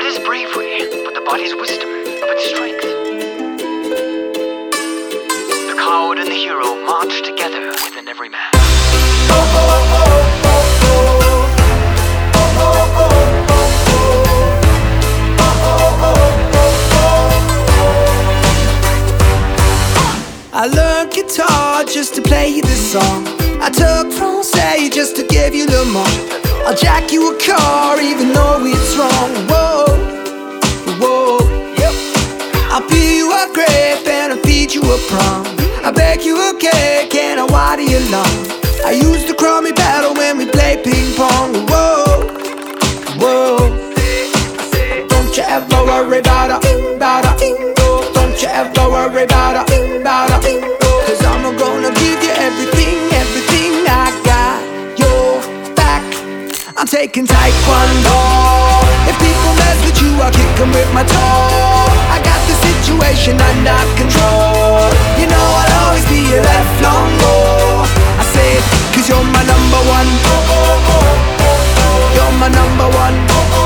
is bravery but the body's wisdom of its strength? The coward and the hero march together within every man. I learned guitar just to play you this song. I took Francais just to give you Le Mans. I'll jack you a car even though it's wrong. Whoa, whoa, yep. I'll peel you a grape and I'll feed you a prom. I bake you a cake and I'll water your lawn. I use the crummy paddle when we play ping pong. Whoa, whoa. Don't you ever worry about a don't you ever worry about a cause I'm gonna give you everything, everything I got your back. I'm taking taekwondo. If people mess with you, I'll kick them with my toe. I got the situation under control. You know I'll always be your lifelong goal. I say it cause you're my number one. You're my number one.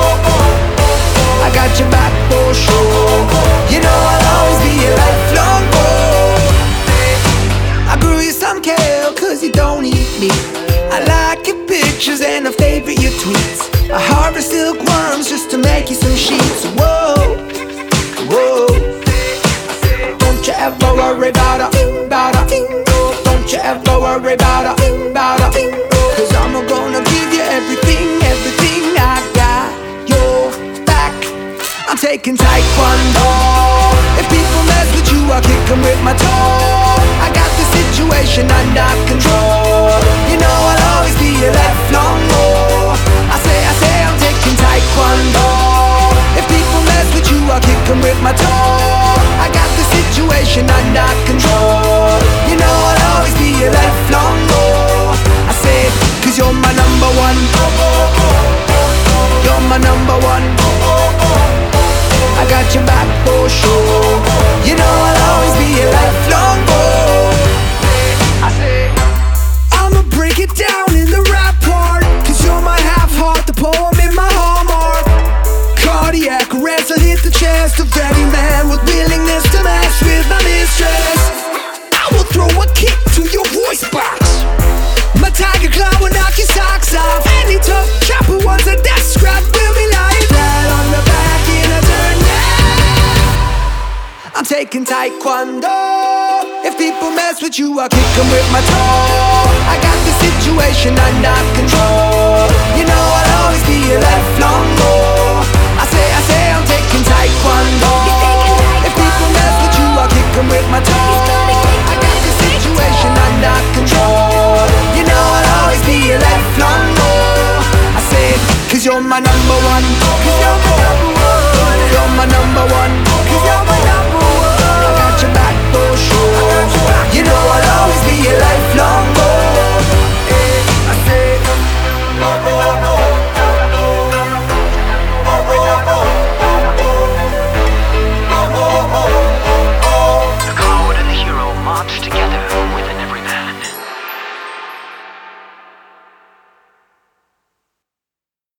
I got your back for sure. You know I'll always be your lifelong goal. I grew you some kale cause you don't eat meat. I like your pictures and I favorite your tweets. I harvest silkworms just to make you some sheets. Whoa, whoa. Don't you ever worry about a don't you ever worry about a cause I'm gonna give you everything, everything I got your back. I'm taking taekwondo. If people mess with you, I'll kick them with my toe. I got the situation under control. You know I'll always be your lifelong goal. I say I'm taking taekwondo. If people mess with you, I'll kick them with my toe. I got the situation under control. You know I'll always be your lifelong goal. I say it cause you're my number one. You're my number one. I got your back for sure. You know I'll always be a lifelong goal. I say I'ma break it down in the rap part, cause you're my half heart, the poem in my hallmark. Cardiac arrest, I'll hit the chest of every man with willingness to mess with my mistress. I will throw a kick to your voice box. My tiger claw will knock your socks off. Any tough chopper wants a death scrap will be lying flat on the back in a turn. I'm taking taekwondo. If people mess with you, I'll kick them with my toe. I got the situation under control. You know I'll always be your lifelong goal. I say I'm taking taekwondo. If people mess with you, I'll kick them with my toe. I got the situation under control. You know I'll always be your lifelong goal. I say it cause you're my